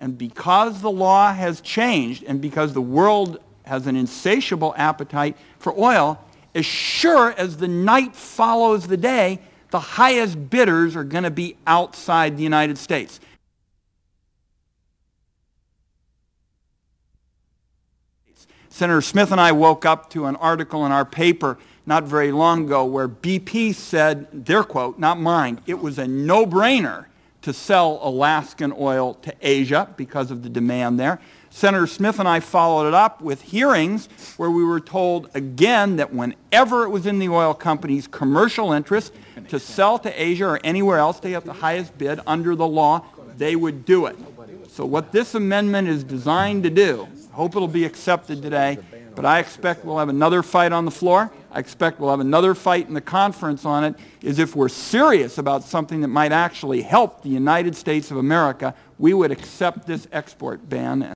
And because the law has changed and because the world has an insatiable appetite for oil, as sure as the night follows the day, the highest bidders are going to be outside the United States. Senator Smith and I woke up to an article in our paper not very long ago where BP said, their quote, not mine, it was a no-brainer to sell Alaskan oil to Asia because of the demand there. Senator Smith and I followed it up with hearings where we were told again that whenever it was in the oil company's commercial interest to sell to Asia or anywhere else to get the highest bid under the law, they would do it. So what this amendment is designed to do, I hope it'll be accepted today, but I expect we'll have another fight on the floor. I expect we'll have another fight in the conference on it, is if we're serious about something that might actually help the United States of America, we would accept this export ban.